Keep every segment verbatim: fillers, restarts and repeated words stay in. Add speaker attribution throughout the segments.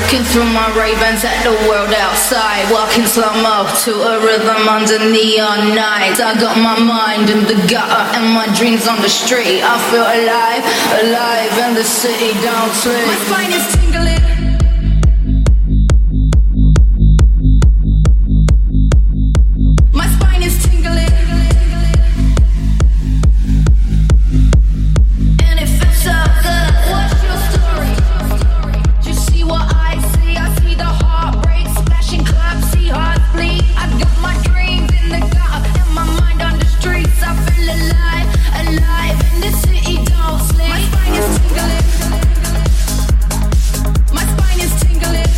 Speaker 1: Looking through my Ray-Bans at the world outside, walking slow-mo to a rhythm under neon nights. I got my mind in the gutter and my dreams on the street. I feel alive, alive, and the city don't sleep. My spine is tingling. My spine is tingling. And it feels so good. What's your story? Do you see what I see? I see the heartbreak, splashing clubs, see hearts bleed. I got my dreams in the gutter and my mind on the streets. I feel alive, alive, and the city don't sleep. My spine is tingling. My spine is tingling.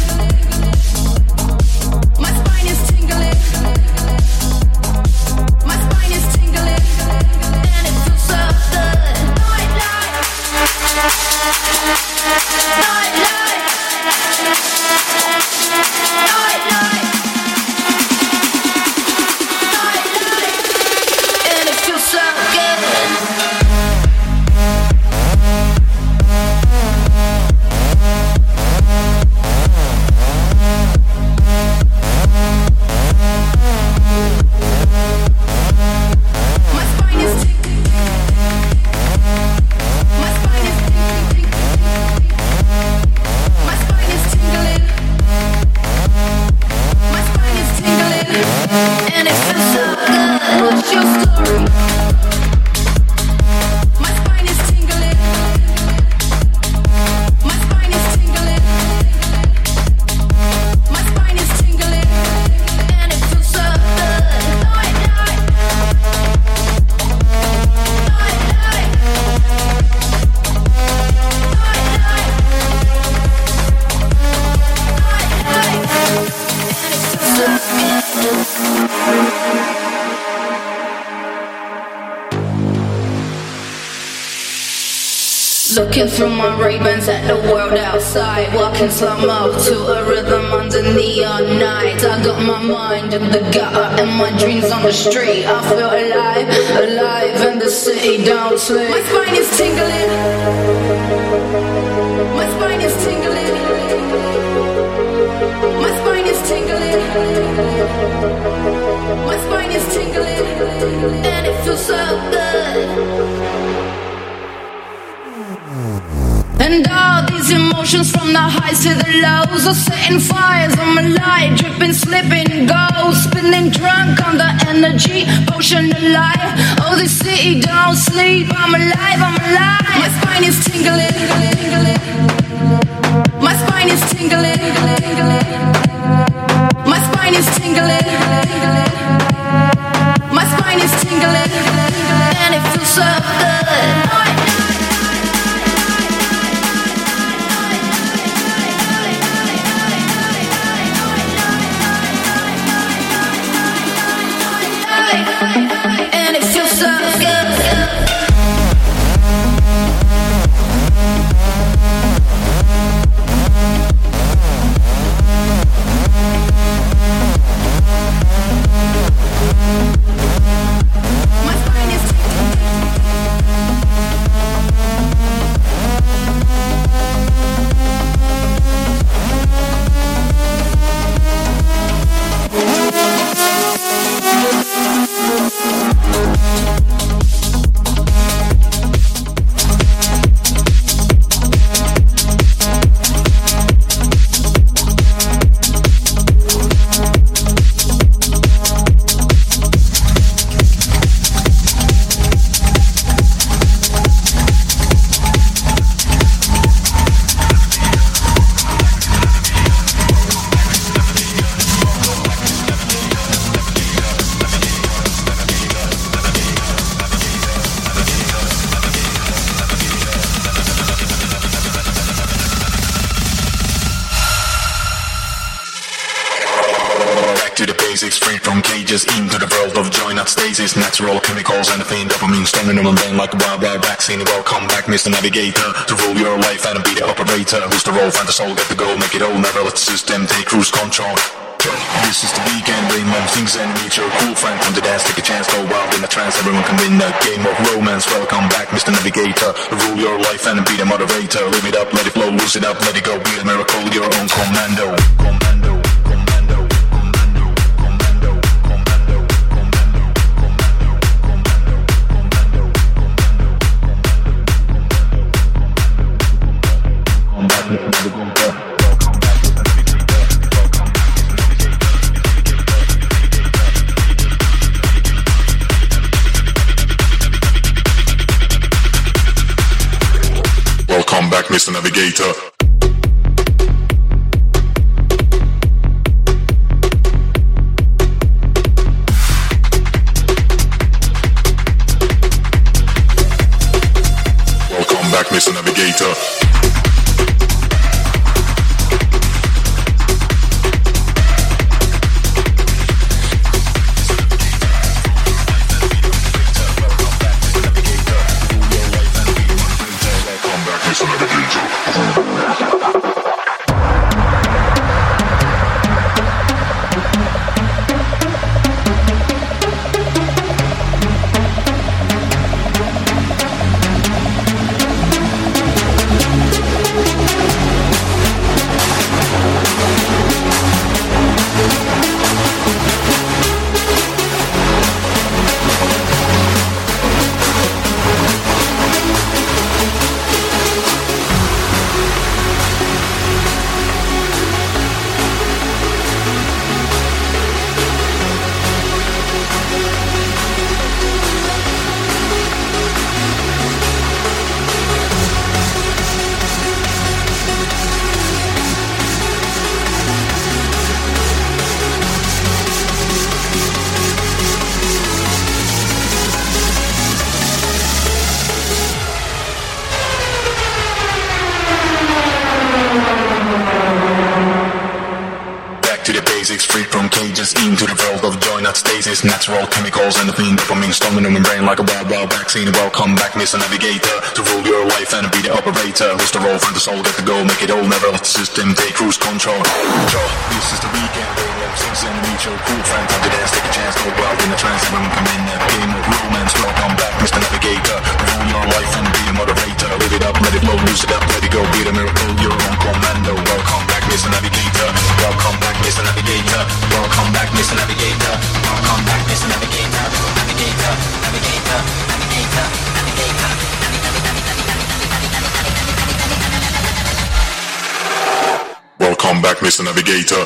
Speaker 1: My spine is tingling. My spine is tingling, and it feels so good. Night light, night light, night light, night light, and it feels so good. My spine is tingling. My spine is tingling. My spine is tingling. My spine is tingling, and it feels so good. What's your story? My spine is tingling. My spine is tingling. My spine is tingling, and it feels so good. Night night, night night, night night, night night, and it feels so good. Looking through my Ray-Bans at the world outside, walking slow-mo to a rhythm under neon nights. I got my mind in the gutter and my dreams on the street. I feel alive, alive, and the city don't sleep. My spine is tingling. My spine is tingling. My spine is tingling. My spine is tingling, and it feels so good. And all these emotions from the highs to the lows are setting fires on my life, dripping, slipping, gold, spinning drunk on the energy, potion of life. Oh, this city don't sleep. I'm alive, I'm alive. My spine is tingling. My spine is tingling. My spine is tingling. My spine is tingling, and it feels so good. And it feels so good. My spine is
Speaker 2: Free from cages into the world of joy, not stasis. Natural chemicals and the faint dopamine stronger than mundane like a wild wild vaccine. Welcome back, Mister Navigator, to rule your life and be the operator. Who's the role? Find the soul, get the goal, make it all. Never let the system take cruise control. This is the weekend, rain mom sings and meet your cool friend. Come to dance, take a chance, go wild in a trance. Everyone can win a game of romance. Welcome back, Mister Navigator. Rule your life and be the motivator. Live it up, let it flow, lose it up, let it go. Be a miracle, your own commando. Commando. Welcome back, Mister Navigator. Welcome back, Mister Navigator. Free from cages into the world of joy, not stasis. Natural chemicals and the fiend dopamine stronger in my brain like a wild, wild vaccine. Welcome back, Mister Navigator, to rule your life and be the operator. Who's the role for the soul, get the goal, make it all, never let the system take cruise control. This is the weekend, rain love sings and meet your cool friend. Time to dance, take a chance, go wild in a trance. Everyone come in, a game of romance. Welcome back, Mister Navigator, to rule your life and be the motivator. Live it up, let it flow, lose it up, let it go, be the miracle, your own commando. Welcome back, Mister Navigator. Welcome back, Mister Navigator. Welcome back, Mister Navigator. Welcome back, Mister Navigator. Navigator, navigator, navigator, navigator, navigator. Welcome back, Mister Navigator.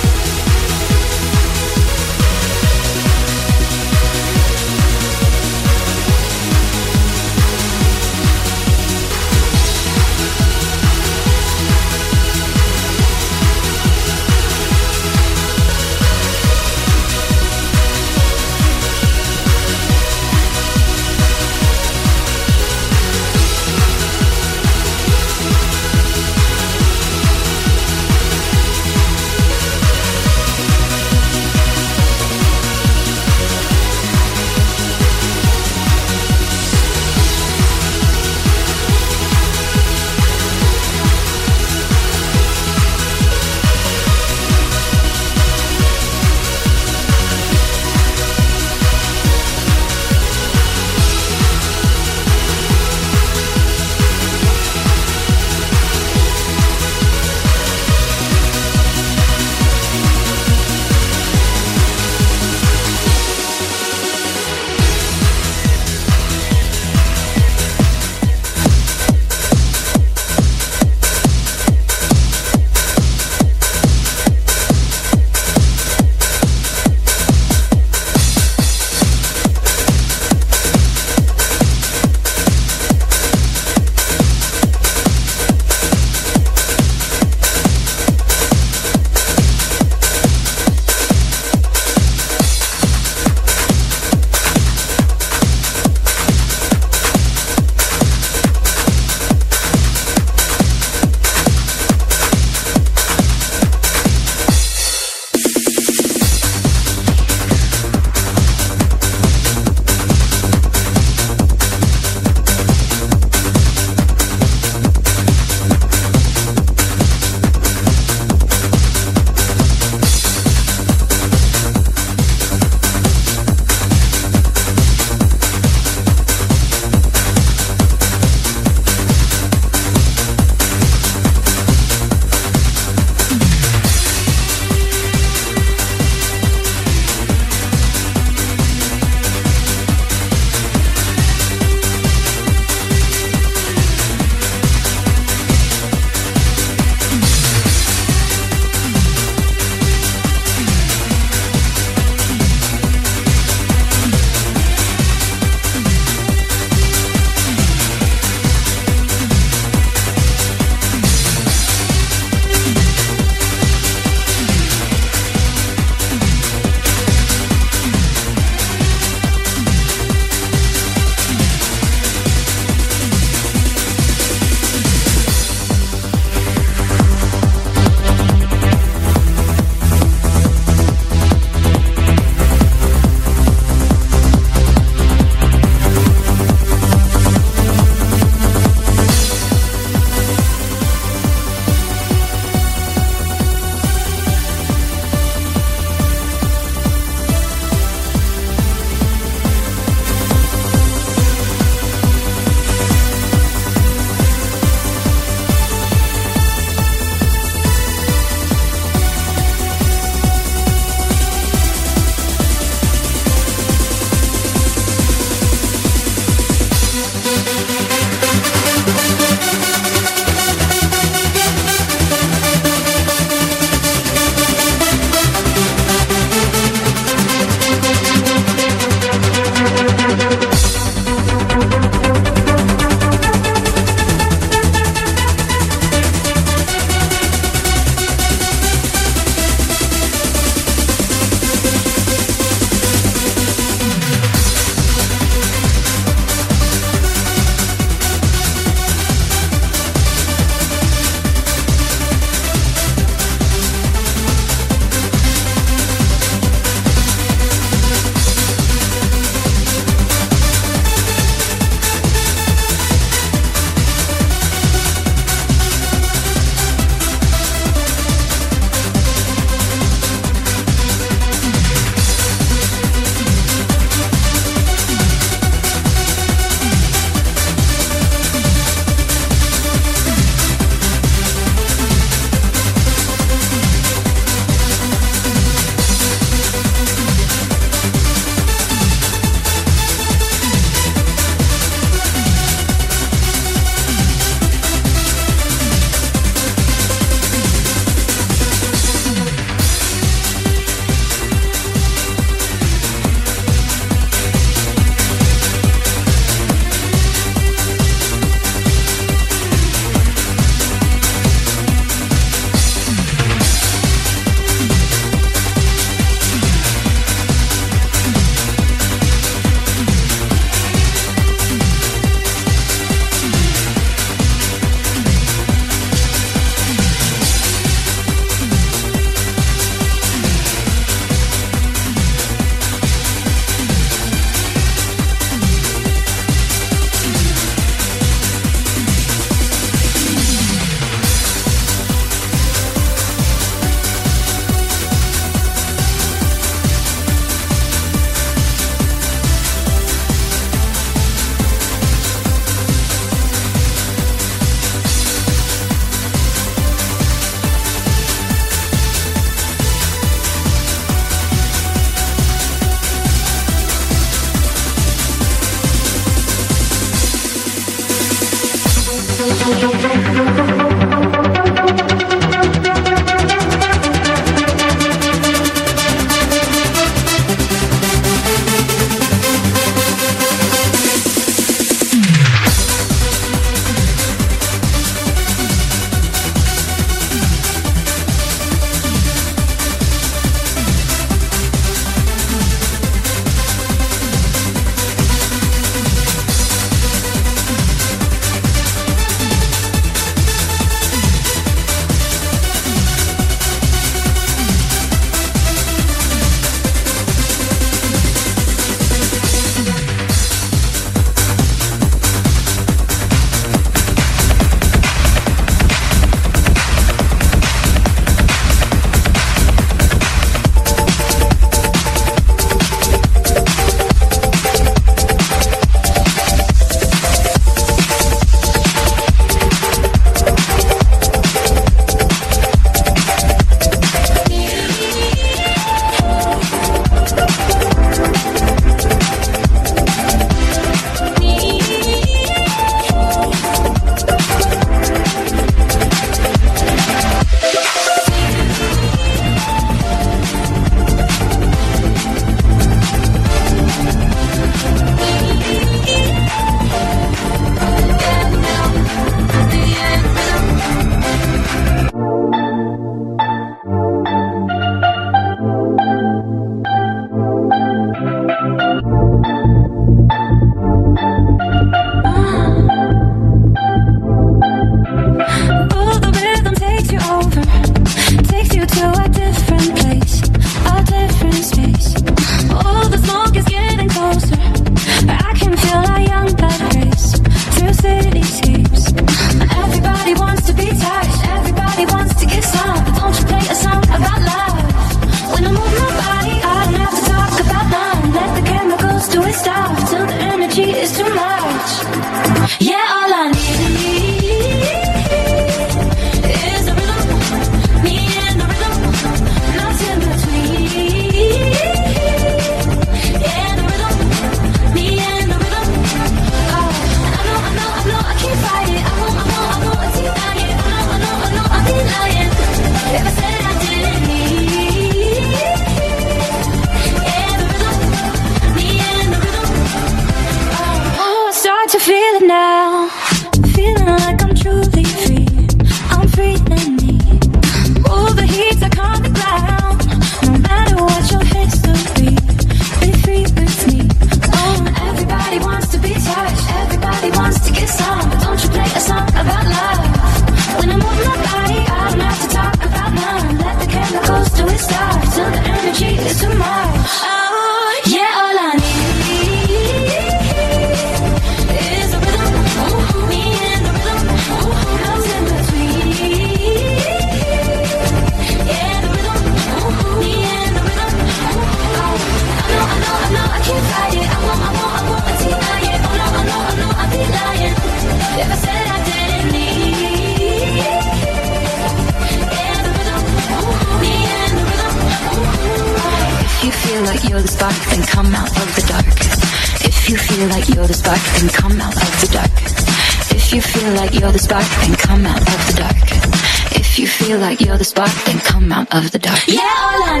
Speaker 1: Of the dark. Yeah, all I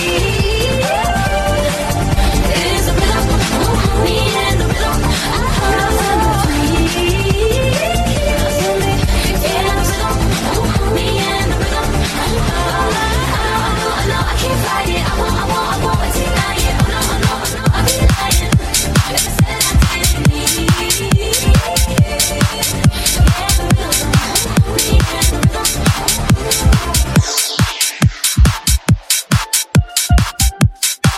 Speaker 1: need is a rhythm, me and the rhythm. Me and the rhythm. I know, I know, I can't fight it. I won't, I won't, I won't deny it. Oh no, oh no, oh no, I'll be lying if I said I didn't need. Yeah, the rhythm, me and the rhythm.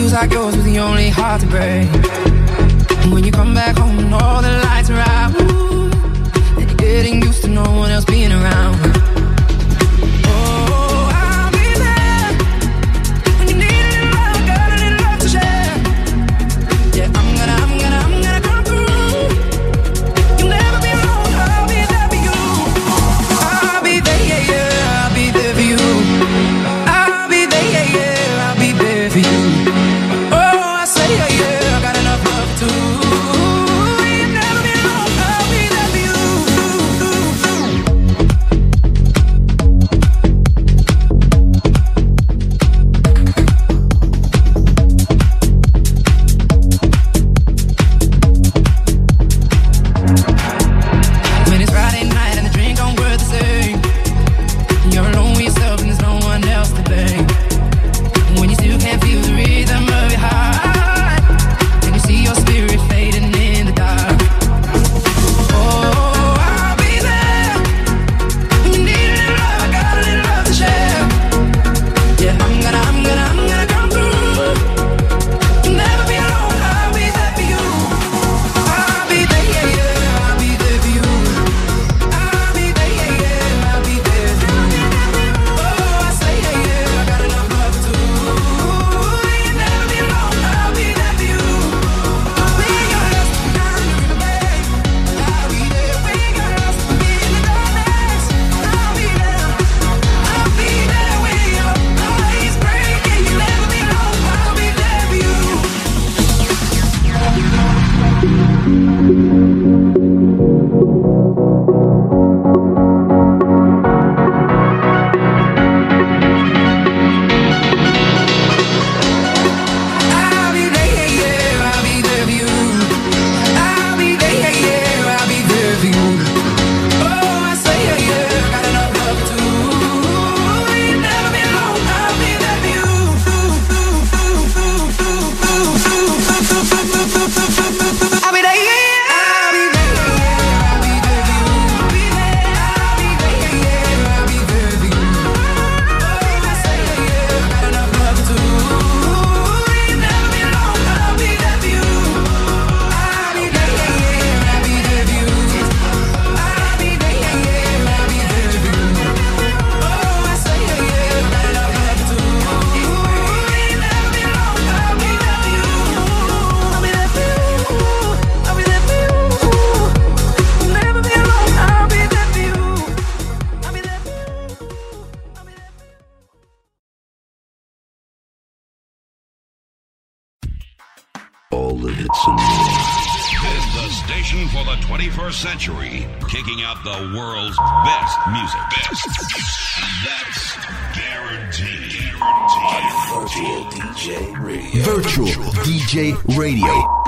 Speaker 3: Fools like yours was the only heart to break. When you come back home and all the lights are out, and you're getting used to no one else being around. Oh, I'll be there when you need a little love, got a little love to share. Yeah, I'm gonna, I'm gonna, I'm gonna come through. You'll never be alone, I'll be there for you. I'll be there, yeah, yeah, I'll be there for you. I'll be there, yeah, yeah, I'll be there for you. Oh, I say, yeah, yeah, I got enough love to. You'll never be alone, I'll be there for you. When it's Friday night and the drink don't work the same, you're alone with yourself and there's no one else to blame. When you still can't feel the rhythm of your heart, and you see your spirit fading in the dark. Oh, I'll be there when you need a little love, I got a little love to share. Yeah, I'm gonna, I'm gonna, I'm gonna come through. You'll never be alone, I'll be there for you. I'll be there, yeah, yeah, I'll be there for you. I'll be there, yeah, yeah, I'll be there for you. Oh, I say, yeah, yeah, I got enough love to. You'll never be alone, I'll be there for you. When you're lost down in the bay, I'll be there. When you're lost in the darkness, I'll be there. I'll be there when your eyes break and you'll never be alone, I'll be there for you. I'll be there, yeah, yeah, I'll be there for you. I'll be there, yeah, yeah, I'll be there for you. Oh, I say, yeah, yeah, got enough love to. You'll never be alone, I'll be there for you. I'll be there, yeah, I'll be there, yeah, I'll be there for you. I'll be there, I'll be there, yeah, yeah, I'll be there for you. Oh, I say, yeah, yeah, got enough love to. You'll never be alone, I'll be there for you. I'll be there, yeah, yeah, I'll be there for you. I'll be there, yeah, yeah, I'll be there for you. Oh, I say, yeah, yeah, got enough love to. You'll never be alone, I'll be there for you. I'll be there for you. I'll be there for you. You'll never be alone, I'll be there for you. I'll be there for you. I'll be there for you.
Speaker 4: All the hits and more.
Speaker 5: Is the station for the twenty-first century, kicking out the world's best music. Best. That's guaranteed.
Speaker 4: Virtual D J Radio. Virtual D J Radio.